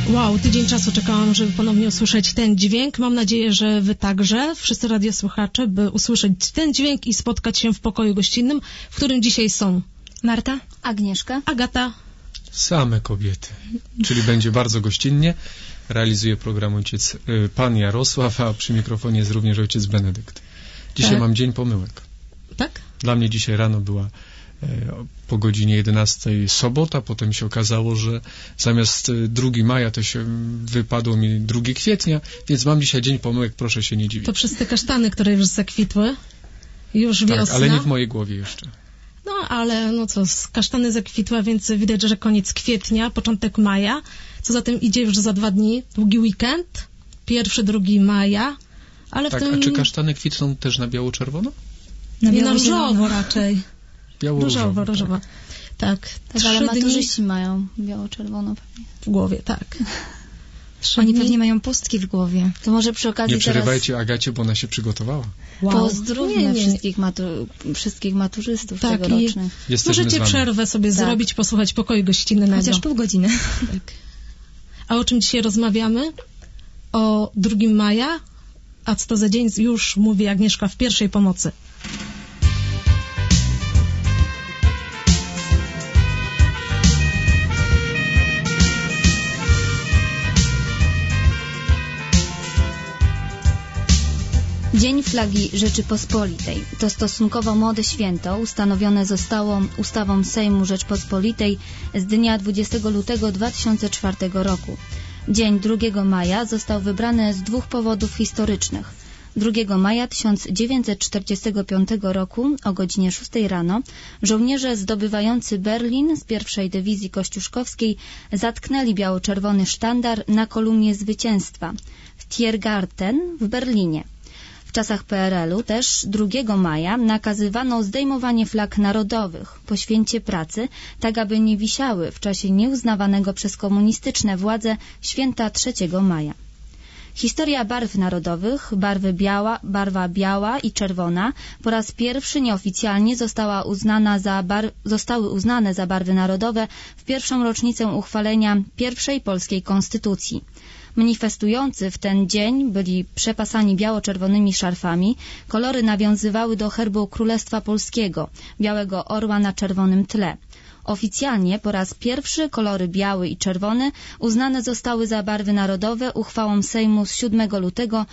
Wow, tydzień czasu czekałam, żeby ponownie usłyszeć ten dźwięk. Mam nadzieję, że wy także, wszyscy radiosłuchacze, by usłyszeć ten dźwięk i spotkać się w pokoju gościnnym, w którym dzisiaj są Marta, Agnieszka, Agata. Same kobiety, czyli będzie bardzo gościnnie. Realizuje program pan Jarosław, a przy mikrofonie jest również ojciec Benedykt. Dzisiaj tak. Mam dzień pomyłek. Tak? Dla mnie dzisiaj rano była po godzinie 11 sobota, potem się okazało, że zamiast 2 maja to się wypadło mi 2 kwietnia, więc mam dzisiaj dzień pomyłek, proszę się nie dziwić. To przez te kasztany, które już zakwitły, już wiosna. Tak, ale nie w mojej głowie jeszcze. No, ale no co, kasztany zakwitły, więc widać, że koniec kwietnia, początek maja, co za tym idzie już za 2 dni, długi weekend, 1-2 maja, ale tak, w tym... a czy kasztany kwitną też na biało-czerwono? Nie, na różowo raczej. Biało-różowo. Różowo. Tak. Tak, ale maturzyści mają biało-czerwono pewnie. W głowie, tak. Oni pewnie mają pustki w głowie. To może przy okazji nie przerywajcie Agacie, bo ona się przygotowała. Wow. Pozdrówmy wszystkich maturzystów tak, tegorocznych. Możecie przerwę sobie zrobić, posłuchać pokoju gościnnego. Chociaż pół godziny. Tak. A o czym dzisiaj rozmawiamy? O 2 maja, a co to za dzień, już mówi Agnieszka w pierwszej pomocy. Dzień Flagi Rzeczypospolitej to stosunkowo młode święto, ustanowione zostało ustawą Sejmu Rzeczpospolitej z dnia 20 lutego 2004 roku. Dzień 2 maja został wybrany z 2 powodów historycznych. 2 maja 1945 roku o godzinie 6 rano żołnierze zdobywający Berlin z pierwszej dywizji kościuszkowskiej zatknęli biało-czerwony sztandar na kolumnie zwycięstwa w Tiergarten w Berlinie. W czasach PRL-u też 2 maja nakazywano zdejmowanie flag narodowych po święcie pracy, tak aby nie wisiały w czasie nieuznawanego przez komunistyczne władze święta 3 maja. Historia barw narodowych, barwa biała i czerwona po raz pierwszy nieoficjalnie zostały uznane za barwy narodowe w pierwszą rocznicę uchwalenia pierwszej polskiej konstytucji. Manifestujący w ten dzień byli przepasani biało-czerwonymi szarfami. Kolory nawiązywały do herbu Królestwa Polskiego, białego orła na czerwonym tle. Oficjalnie po raz pierwszy kolory biały i czerwony uznane zostały za barwy narodowe uchwałą Sejmu z 7 lutego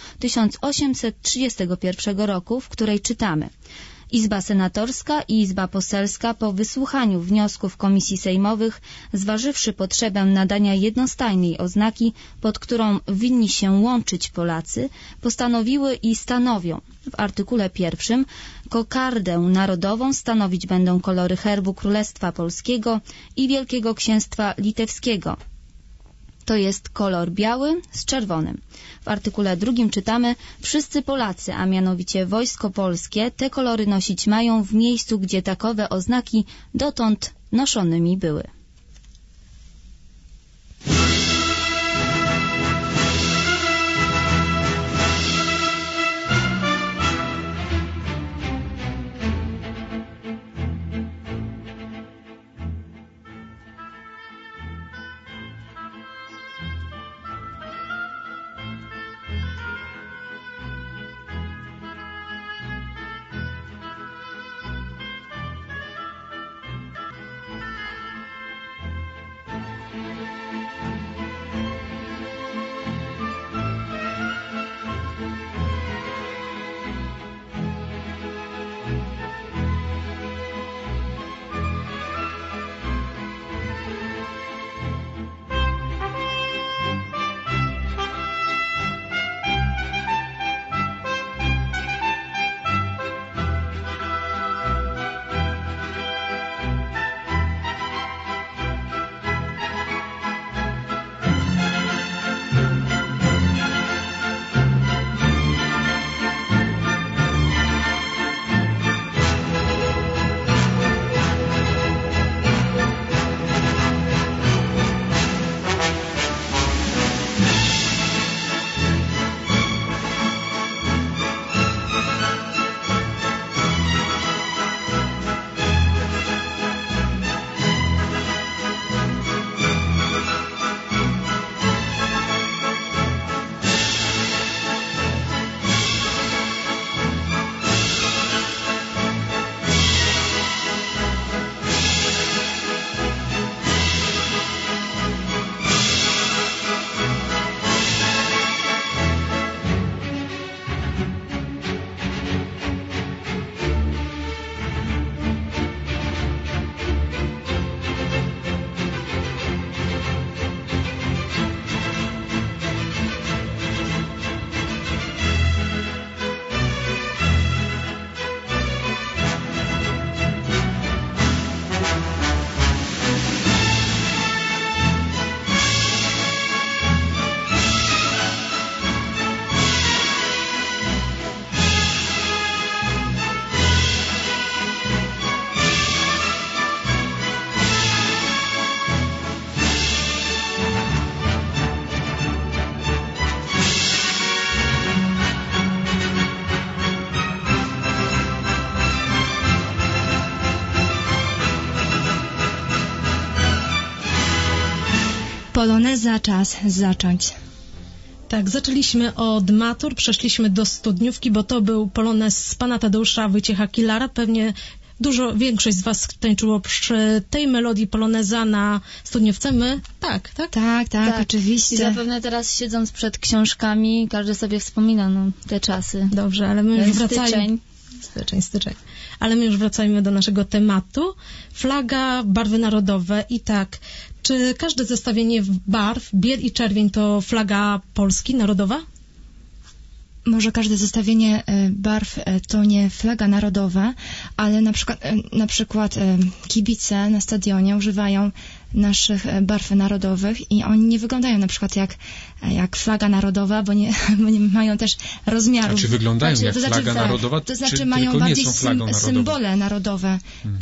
1831 roku, w której czytamy: Izba Senatorska i Izba Poselska po wysłuchaniu wniosków komisji sejmowych, zważywszy potrzebę nadania jednostajnej oznaki, pod którą winni się łączyć Polacy, postanowiły i stanowią w artykule 1 kokardę narodową stanowić będą kolory herbu Królestwa Polskiego i Wielkiego Księstwa Litewskiego. To jest kolor biały z czerwonym. W artykule 2 czytamy: wszyscy Polacy, a mianowicie Wojsko Polskie, te kolory nosić mają w miejscu, gdzie takowe oznaki dotąd noszonymi były. Poloneza, czas zacząć. Tak, zaczęliśmy od matur, przeszliśmy do studniówki, bo to był polonez z pana Tadeusza Wojciecha Kilara. Pewnie większość z was tańczyło przy tej melodii poloneza na studniówce. My? Tak, I oczywiście. zapewne teraz siedząc przed książkami, każdy sobie wspomina te czasy. Dobrze, ale my już wracajmy. Styczeń. Ale my już wracajmy do naszego tematu. Flaga, barwy narodowe i tak. Czy każde zestawienie barw, biel i czerwień, to flaga Polski narodowa? Może każde zestawienie barw to nie flaga narodowa, ale na przykład kibice na stadionie używają naszych barw narodowych i oni nie wyglądają na przykład jak flaga narodowa, bo nie mają też rozmiarów. A czy wyglądają jak flaga narodowa, to znaczy czy mają tylko bardziej nie są flagą narodową? symbole narodowe.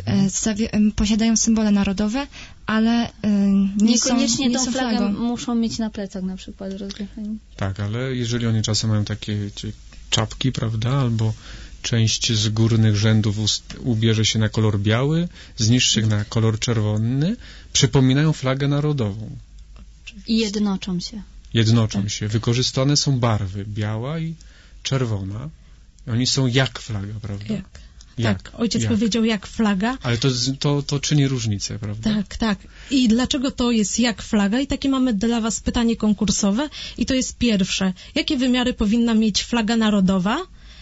Posiadają symbole narodowe, ale niekoniecznie nie tą są flagę flagą. muszą mieć na plecach na przykład rozgrafeni. Tak, ale jeżeli oni czasem mają takie czapki, prawda, albo część z górnych rzędów ubierze się na kolor biały, z niższych na kolor czerwony, przypominają flagę narodową. I jednoczą się. Się. Wykorzystane są barwy biała i czerwona. Oni są jak flaga, prawda? Tak, ojciec powiedział jak flaga. Ale to czyni różnicę, prawda? Tak. I dlaczego to jest jak flaga? I takie mamy dla was pytanie konkursowe. I to jest pierwsze. Jakie wymiary powinna mieć flaga narodowa?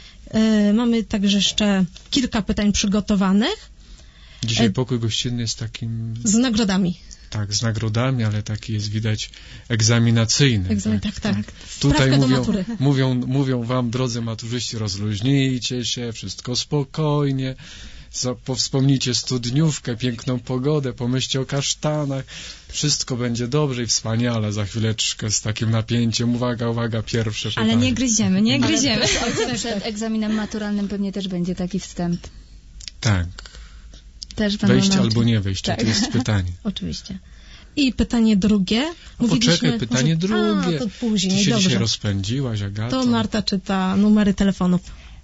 Mamy także jeszcze kilka pytań przygotowanych. Dzisiaj pokój gościnny jest takim... Z nagrodami. Tak, z nagrodami, ale taki jest widać egzaminacyjny. Tak. Tutaj do matury. mówią wam, drodzy maturzyści, rozluźnijcie się, wszystko spokojnie, powspomnijcie studniówkę, piękną pogodę, pomyślcie o kasztanach, wszystko będzie dobrze i wspaniale, za chwileczkę z takim napięciem, uwaga, pierwsze pytanie. Ale nie gryziemy. Ale przed egzaminem maturalnym pewnie też będzie taki wstęp. Tak. Też wejść albo nie wejść, to jest pytanie. Oczywiście. I pytanie drugie. Poczekaj, pytanie drugie. To później, Ty się dobrze. dzisiaj rozpędziłaś, Agato. To Marta czyta numery telefonów.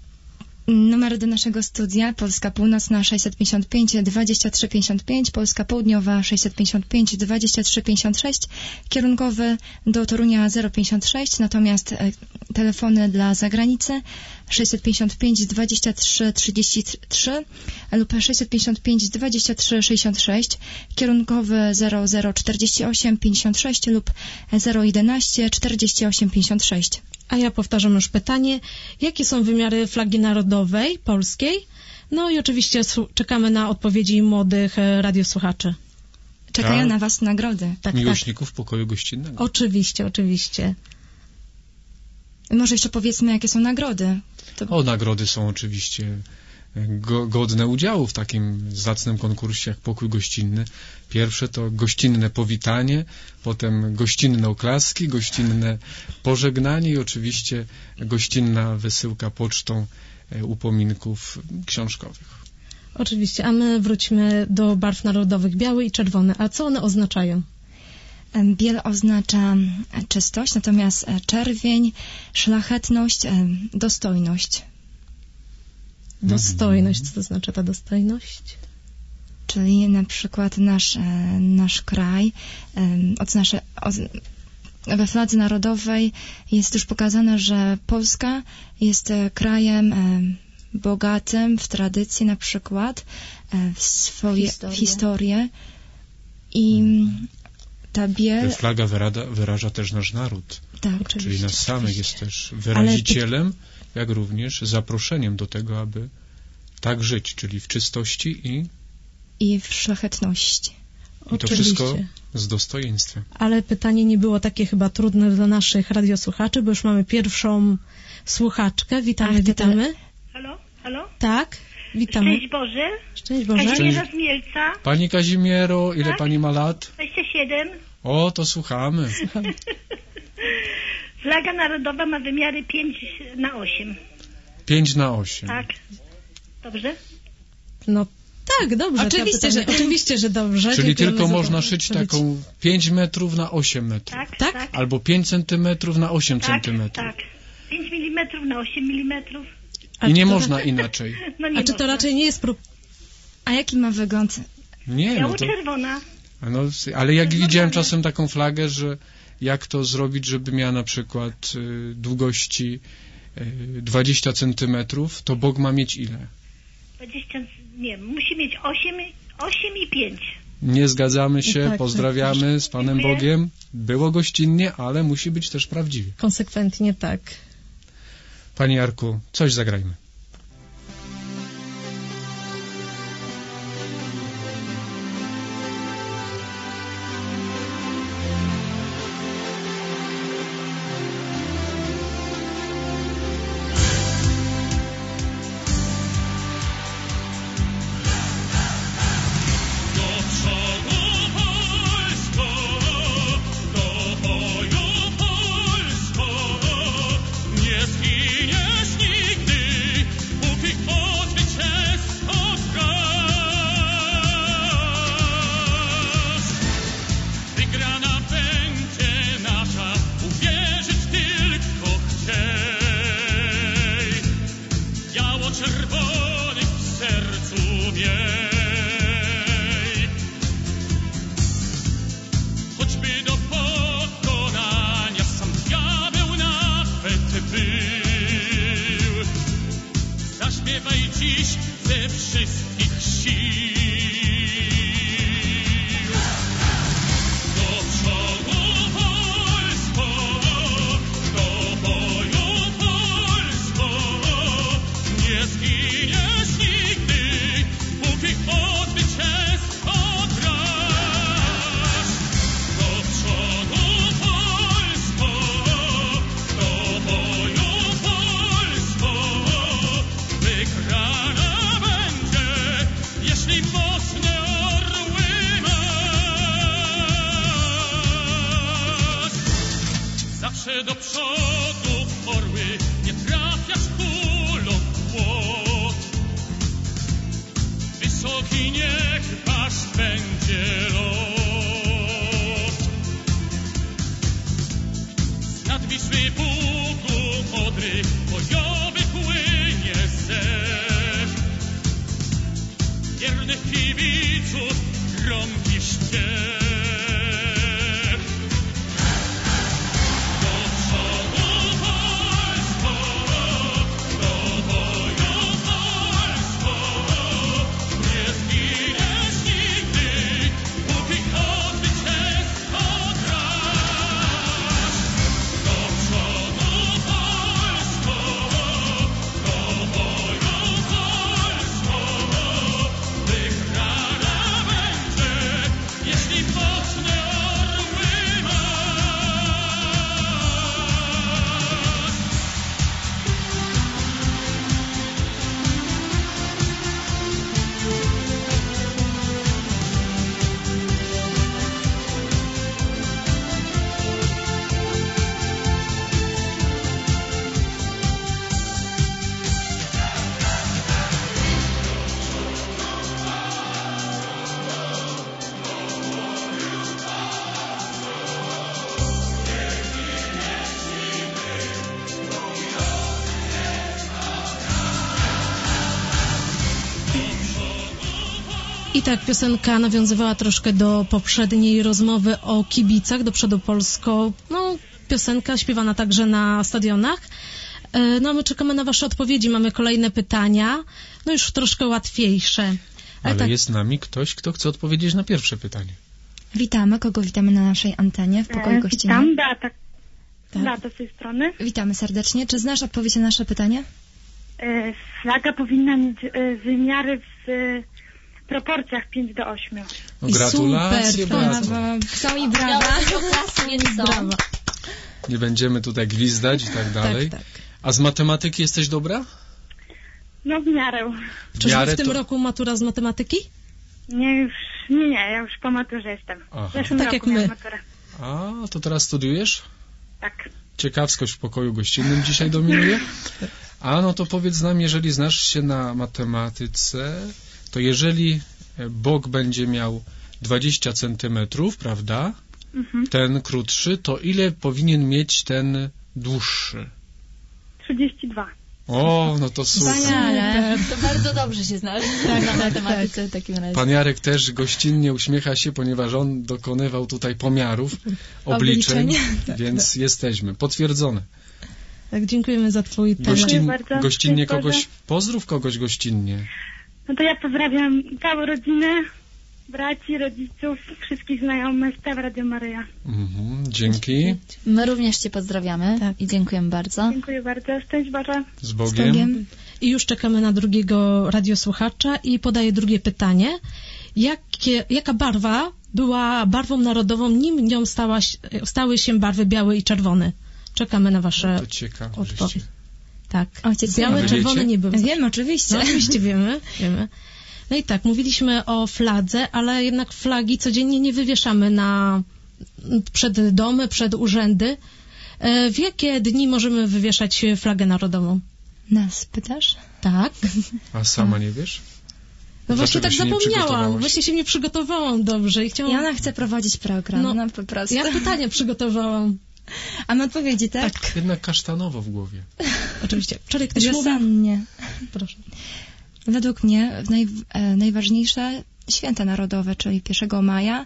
Numer do naszego studia: Polska Północna 655 2355, Polska Południowa 655 2356, kierunkowy do Torunia 056, natomiast telefony dla zagranicy 655 23 33 lub 655 23 66, kierunkowy 0048 56 lub 011 48 56. A ja powtarzam już pytanie. Jakie są wymiary flagi narodowej polskiej? No i oczywiście czekamy na odpowiedzi młodych radiosłuchaczy. Czekają na was nagrody. Miłośników pokoju gościnnego. Oczywiście. Może jeszcze powiedzmy, jakie są nagrody. Nagrody są oczywiście godne udziału w takim zacnym konkursie jak pokój gościnny. Pierwsze to gościnne powitanie, potem gościnne oklaski, gościnne pożegnanie i oczywiście gościnna wysyłka pocztą upominków książkowych. Oczywiście, a my wróćmy do barw narodowych, biały i czerwony. A co one oznaczają? Biel oznacza czystość, natomiast czerwień, szlachetność, dostojność. Dostojność. Co to znaczy ta dostojność? Czyli na przykład nasz kraj, we fladze narodowej jest już pokazane, że Polska jest krajem bogatym w tradycję na przykład, w swoje historię i ta biel... Flaga wyraża też nasz naród. Tak, czyli nas samych jest też wyrazicielem, jak również zaproszeniem do tego, aby tak żyć, czyli w czystości i w szlachetności. I to wszystko z dostojeństwem. Ale pytanie nie było takie chyba trudne dla naszych radiosłuchaczy, bo już mamy pierwszą słuchaczkę. Witamy. Halo? Tak, witamy. Szczęść Boże. Kazimiera z Mielca. Pani Kazimiero, ile pani ma lat? 27. O, to słuchamy. Flaga narodowa ma wymiary 5:8. 5:8. Tak. Dobrze? No tak, dobrze. Oczywiście, że dobrze. Czyli tylko można szyć taką 5 metrów na 8 metrów. Tak. Albo 5 centymetrów na 8 centymetrów. Tak. 5 milimetrów na 8 milimetrów. I nie można inaczej. A czy to raczej nie jest... A jaki ma wygląd? Nie, Biało-czerwona. No, ale jak widziałem czasem taką flagę, że jak to zrobić, żeby miała na przykład długości 20 centymetrów, to Bóg ma mieć ile? 20, nie, musi mieć 8 i 5. Nie zgadzamy się, tak, pozdrawiamy z Panem Dziękuję. Bogiem. Było gościnnie, ale musi być też prawdziwie. Konsekwentnie tak. Panie Jarku, coś zagrajmy. Do przodu orły, nie trafiasz kulą w płot. Wysoki niech wasz będzie lot. Z nad Wisły Bugu Odry bojowy płynie zew. Wiernych kibiców gromki śpiew. I tak piosenka nawiązywała troszkę do poprzedniej rozmowy o kibicach, do przodu Polsko. No, piosenka śpiewana także na stadionach. No, my czekamy na wasze odpowiedzi, mamy kolejne pytania, no już troszkę łatwiejsze. Ale tak, jest z nami ktoś, kto chce odpowiedzieć na pierwsze pytanie. Witamy. Kogo witamy na naszej antenie w pokoju gościnnym? Witam, Beata. Tak. Beata z tej strony. Witamy serdecznie. Czy znasz odpowiedź na nasze pytanie? Flaga powinna mieć wymiary w proporcjach 5:8. No, I gratulacje, super, Beato. Są i brawa. brawa. Nie będziemy tutaj gwizdać i tak dalej. Tak, tak. A z matematyki jesteś dobra? No w miarę. Czyżby w tym roku matura z matematyki? Nie, ja już po maturze jestem. Aha. W zeszłym Tak roku jak my. miałam maturę. A, to teraz studiujesz? Tak. Ciekawskość w pokoju gościnnym dzisiaj dominuje. A, no to powiedz nam, jeżeli znasz się na matematyce, to jeżeli bok będzie miał 20 centymetrów, prawda? Mhm. Ten krótszy, to ile powinien mieć ten dłuższy? 32. O, no to super. Wspaniale. To bardzo dobrze się znaleźć na matematyce w takim razie. Pan Jarek też gościnnie uśmiecha się, ponieważ on dokonywał tutaj pomiarów, obliczeń, więc jesteśmy. Potwierdzone. Tak, dziękujemy za twój temat. bardzo. Gościnnie Dziękuję. kogoś, pozdrów kogoś gościnnie. No to ja pozdrawiam całą rodzinę, braci, rodziców, wszystkich znajomych, z Radio Maryja. Dzięki. My również cię pozdrawiamy i dziękujemy bardzo. Dziękuję bardzo. Szczęść Boże. Z Bogiem. I już czekamy na drugiego radiosłuchacza i podaję drugie pytanie. Jaka barwa była barwą narodową, nim nią stały się barwy biały i czerwony? Czekamy na wasze To ciekawe. odpowiedzi. Tak. Ojciec, Białe, wiecie? czerwone nie były. Wiem, oczywiście. No, oczywiście wiemy. No i tak, mówiliśmy o fladze, ale jednak flagi codziennie nie wywieszamy przed domy, przed urzędy. W jakie dni możemy wywieszać flagę narodową? Nas pytasz? Tak. A sama nie wiesz? No właśnie Dlaczego tak się nie zapomniałam. przygotowałaś? Właśnie się nie przygotowałam dobrze i chciałam... Jana chce prowadzić program, no po prostu. Ja pytanie przygotowałam. A my odpowiedzi, tak? Jednak kasztanowo w głowie. Oczywiście. Wczoraj ktoś mówił... Wiosennie. Proszę. Według mnie najważniejsze święta narodowe, czyli 1 maja,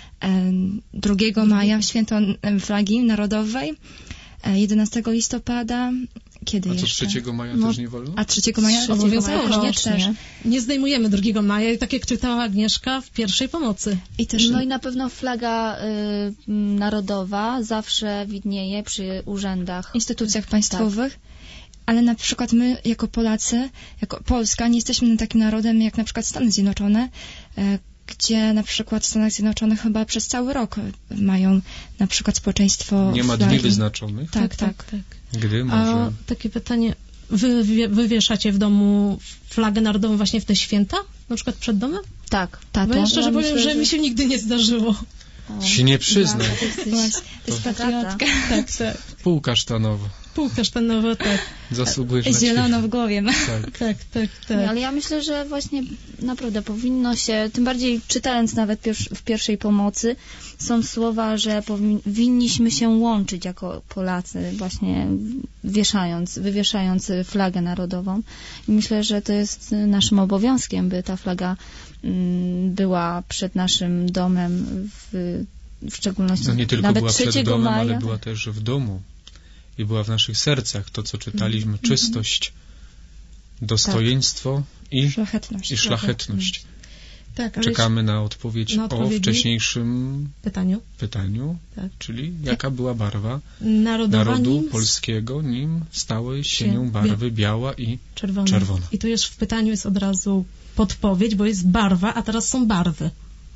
2 maja święto flagi narodowej, 11 listopada, kiedy A co jeszcze? 3 maja też nie wolno? A 3 maja? 3 Obowiązkowo, maja koniecznie. też. Nie zdejmujemy 2 maja, tak jak czytała Agnieszka w pierwszej pomocy. I też No i na pewno flaga narodowa zawsze widnieje przy urzędach. instytucjach państwowych. Ale na przykład my, jako Polacy, jako Polska, nie jesteśmy takim narodem jak na przykład Stany Zjednoczone, gdzie na przykład w Stanach Zjednoczonych chyba przez cały rok mają na przykład społeczeństwo Nie ma flagi. dni wyznaczonych? Tak. Gdy A może... takie pytanie, wy wywieszacie w domu flagę narodową właśnie w te święta? Na przykład przed domem? Tak. Bo ja szczerze Ja powiem, myślę, że mi się nigdy nie zdarzyło. Się nie przyznaj. To jest patriotka. Tak. Pół kasztanowo. Pół kasztanowo, tak. Zasługujesz na Zielono w głowie. Tak. Nie, ale ja myślę, że właśnie naprawdę powinno się, tym bardziej czytając nawet w pierwszej pomocy, są słowa, że powinniśmy się łączyć jako Polacy, właśnie wywieszając flagę narodową. I myślę, że to jest naszym obowiązkiem, by ta flaga była przed naszym domem, w szczególności No nie tylko nawet była 3 przed domem, maja. ale była też w domu. I była w naszych sercach to, co czytaliśmy, czystość, dostojeństwo i szlachetność. Tak, ale Czekamy na odpowiedź o wcześniejszym pytaniu, Tak. czyli jaka była barwa narodowa narodu polskiego, nim stały się nią barwy biała i czerwona. I tu już w pytaniu jest od razu podpowiedź, bo jest barwa, a teraz są barwy.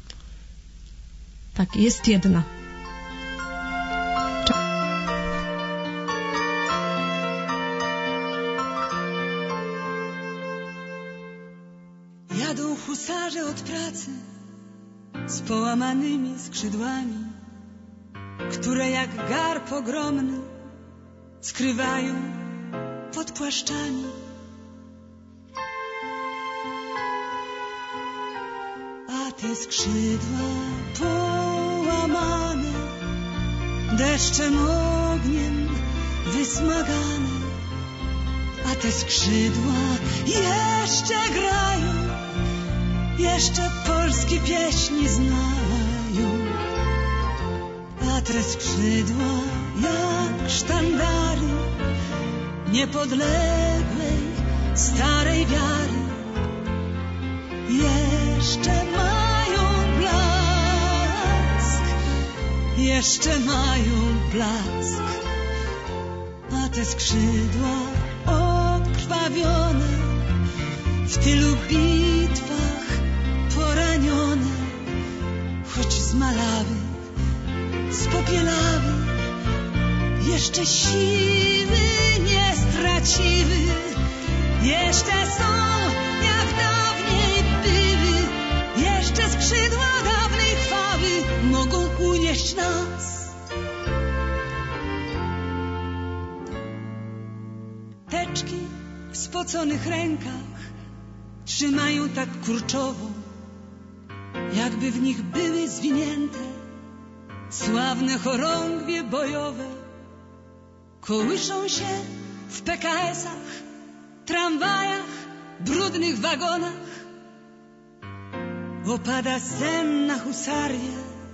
Tak, jest jedna. Jadą husarze od pracy z połamanymi skrzydłami, które jak garb ogromny skrywają pod płaszczami. A te skrzydła połamane, deszczem, ogniem wysmagane, a te skrzydła jeszcze grają, jeszcze polskie pieśni znają. A te skrzydła jak sztandary niepodległej starej wiary jeszcze mają blask, jeszcze mają blask. A te skrzydła odkrwawione, w tylu bitwach poranione, choć zmalały, spopielały, jeszcze siły nie straciły, jeszcze są jak dawniej były, jeszcze skrzydła dawnej chwały mogą unieść nas. Teczki w spoconych rękach trzymają tak kurczowo, jakby w nich były zwinięte sławne chorągwie bojowe. Kołyszą się w PKS-ach tramwajach, brudnych wagonach opada senna husarię,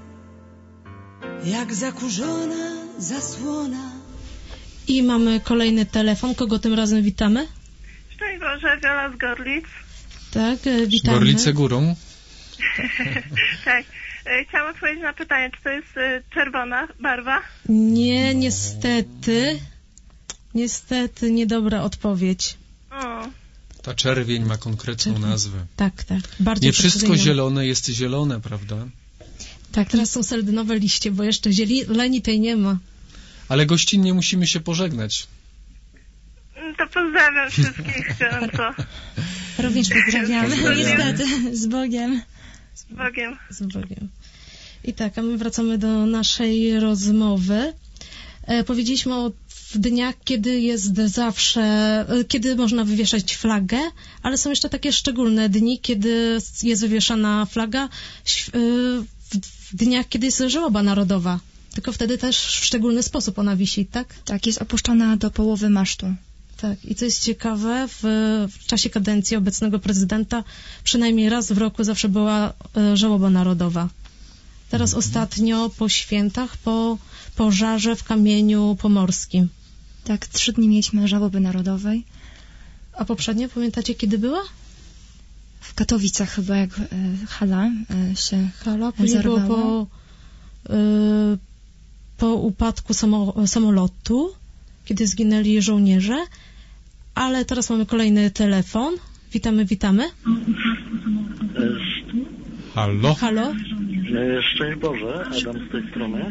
jak zakurzona zasłona. I mamy kolejny telefon. Kogo tym razem witamy? Szczęść Boże, Wiola z Gorlic. Tak, witamy. Gorlice górą. Tak. Chciałam odpowiedzieć na pytanie, czy to jest czerwona barwa? Nie, niestety. Niestety, niedobra odpowiedź. O. Ta czerwień ma konkretną nazwę. Tak, tak. Bardzo Nie wszystko precyzyjną. zielone jest zielone, prawda? Tak, teraz są seldynowe liście, bo jeszcze zieleni tej nie ma. Ale gościnnie musimy się pożegnać. To pozdrawiam wszystkich gorąco. Również pozdrawiamy. Pozdrawiamy. Niestety, z Bogiem. Z Bogiem. Z Bogiem. I tak, a my wracamy do naszej rozmowy. Powiedzieliśmy o dniach, kiedy jest zawsze, kiedy można wywieszać flagę, ale są jeszcze takie szczególne dni, kiedy jest wywieszana flaga, w dniach, kiedy jest żałoba narodowa. Tylko wtedy też w szczególny sposób ona wisi, tak? Tak, jest opuszczona do połowy masztu. Tak, i co jest ciekawe, w czasie kadencji obecnego prezydenta przynajmniej raz w roku zawsze była żałoba narodowa. Teraz ostatnio po świętach, po pożarze w Kamieniu Pomorskim. Tak, 3 dni mieliśmy żałoby narodowej. A poprzednio, pamiętacie, kiedy była? W Katowicach chyba, jak hala się Hala, później było po upadku samolotu, kiedy zginęli żołnierze. Ale teraz mamy kolejny telefon. Witamy. Halo? Halo? Szczęść Boże, Adam z tej strony.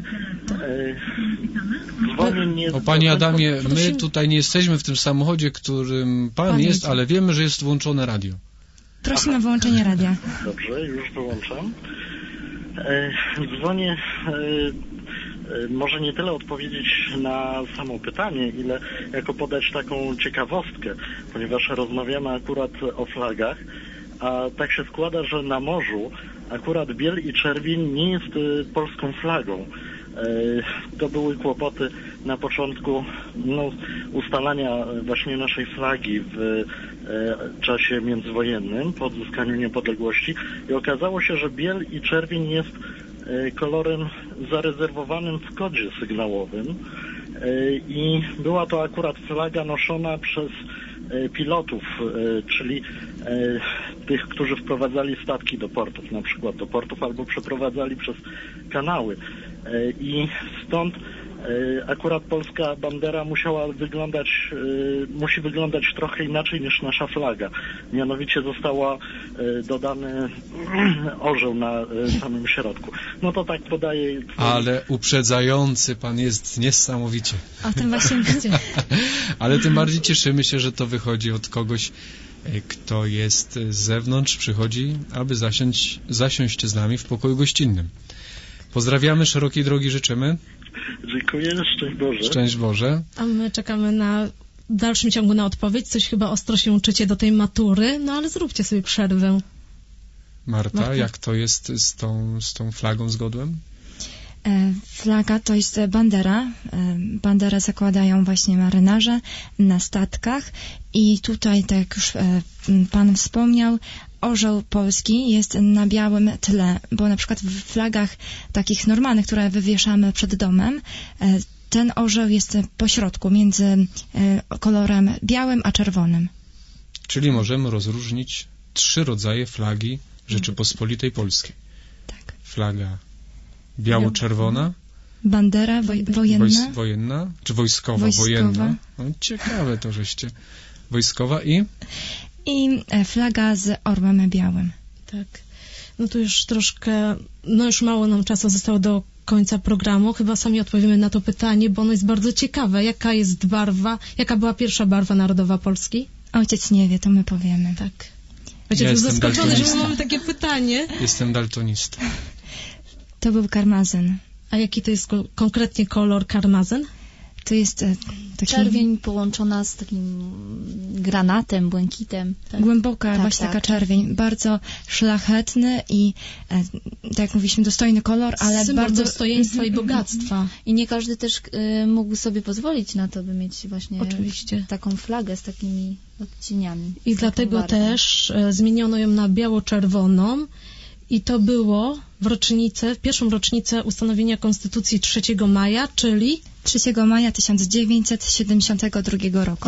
Dzwonię mnie... O, panie Adamie, my tutaj nie jesteśmy w tym samochodzie, którym pan jest, jedzie. ale wiemy, że jest włączone radio. Prosimy o wyłączenie radia. Dobrze, już wyłączam. Dzwonię... Może nie tyle odpowiedzieć na samo pytanie, ile jako podać taką ciekawostkę, ponieważ rozmawiamy akurat o flagach, a tak się składa, że na morzu akurat biel i czerwień nie jest polską flagą. To były kłopoty na początku ustalania właśnie naszej flagi w czasie międzywojennym, po odzyskaniu niepodległości i okazało się, że biel i czerwień jest kolorem zarezerwowanym w kodzie sygnałowym i była to akurat flaga noszona przez pilotów, czyli tych, którzy wprowadzali statki do portów, na przykład do portów, albo przeprowadzali przez kanały. I stąd akurat polska bandera musi wyglądać trochę inaczej niż nasza flaga. Mianowicie została dodany orzeł na samym środku. No to tak podaję... Ale uprzedzający pan jest niesamowicie. O tym właśnie będzie. Ale tym bardziej cieszymy się, że to wychodzi od kogoś, kto jest z zewnątrz, przychodzi, aby zasiąść z nami w pokoju gościnnym. Pozdrawiamy, szerokiej drogi życzymy. Dziękuję, szczęść Boże. Szczęść Boże. A my czekamy w dalszym ciągu na odpowiedź. Coś chyba ostro się uczycie do tej matury, no ale zróbcie sobie przerwę. Marta, jak to jest z tą flagą, z godłem? Flaga to jest bandera. Banderę zakładają właśnie marynarze na statkach i tutaj, tak jak już pan wspomniał, orzeł polski jest na białym tle, bo na przykład w flagach takich normalnych, które wywieszamy przed domem, ten orzeł jest po środku, między kolorem białym a czerwonym. Czyli możemy rozróżnić 3 rodzaje flagi Rzeczypospolitej Polskiej. Tak. Flaga biało-czerwona, bandera wojenna, wojenna, czy wojskowa, wojenna. No, ciekawe to, żeście. Wojskowa i flaga z orłem białym. Tak. No to już troszkę, już mało nam czasu zostało do końca programu. Chyba sami odpowiemy na to pytanie, bo ono jest bardzo ciekawe. Jaka była pierwsza barwa narodowa Polski? Ojciec nie wie, to my powiemy. Tak. Ojciec był zaskoczony, że mamy takie pytanie. Jestem daltonistą. To był karmazyn. A jaki to jest konkretnie kolor karmazyn? To jest taki... Czerwień połączona z takim granatem, błękitem. Tak. Głęboka, właśnie taka czerwień. Bardzo szlachetny i, tak jak mówiliśmy, dostojny kolor, ale symbol bardzo... dostojeństwa i bogactwa. I nie każdy też mógł sobie pozwolić na to, by mieć właśnie Oczywiście taką flagę z takimi odcieniami. I dlatego też zmieniono ją na biało-czerwoną i to było w pierwszą rocznicę ustanowienia Konstytucji 3 maja, czyli 3 maja 1972 roku.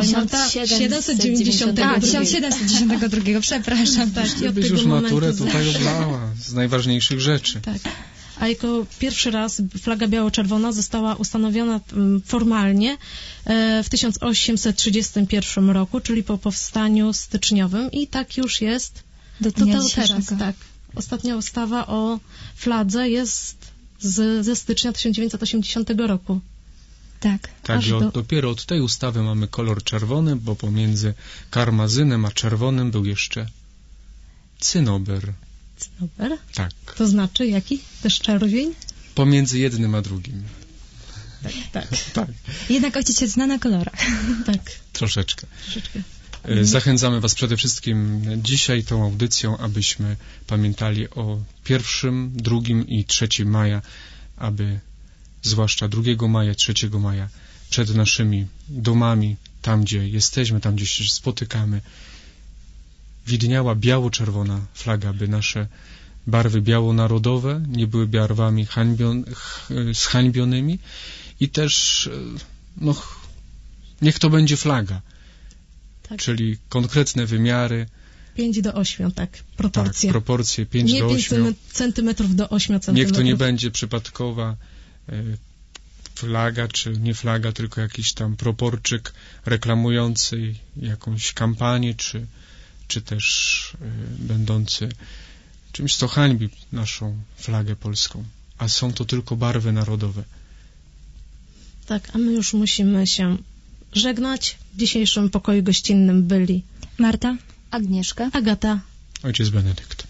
1792, przepraszam. Tak, i od Gdybyś tego już momentu maturę tutaj oblała z najważniejszych rzeczy. Tak. A jako pierwszy raz flaga biało-czerwona została ustanowiona formalnie w 1831 roku, czyli po powstaniu styczniowym i tak już jest do teraz. Tak. Ostatnia ustawa o fladze jest ze stycznia 1980 roku. Tak. Tak, dopiero od tej ustawy mamy kolor czerwony, bo pomiędzy karmazynem a czerwonym był jeszcze cynober. Cynober? Tak. To znaczy jaki? Też czerwień? Pomiędzy jednym a drugim. Tak. Tak. Jednak ojciec się zna na kolorach. Tak. Troszeczkę. Zachęcamy Was przede wszystkim dzisiaj tą audycją, abyśmy pamiętali o 1, 2 i 3 maja, aby zwłaszcza 2 maja, 3 maja przed naszymi domami, tam gdzie jesteśmy, tam gdzie się spotykamy, widniała biało-czerwona flaga, by nasze barwy białonarodowe nie były barwami zhańbionymi i też niech to będzie flaga. Tak. Czyli konkretne wymiary. 5:8, tak, proporcje. Tak, proporcje 5:8. Nie 5 centymetrów do 8 centymetrów. Niech to nie będzie przypadkowa flaga, czy nie flaga, tylko jakiś tam proporczyk reklamujący jakąś kampanię, czy też będący czymś, co hańbi naszą flagę polską. A są to tylko barwy narodowe. Tak, a my już musimy się żegnać. W dzisiejszym pokoju gościnnym byli Marta, Agnieszka, Agata, ojciec Benedykt.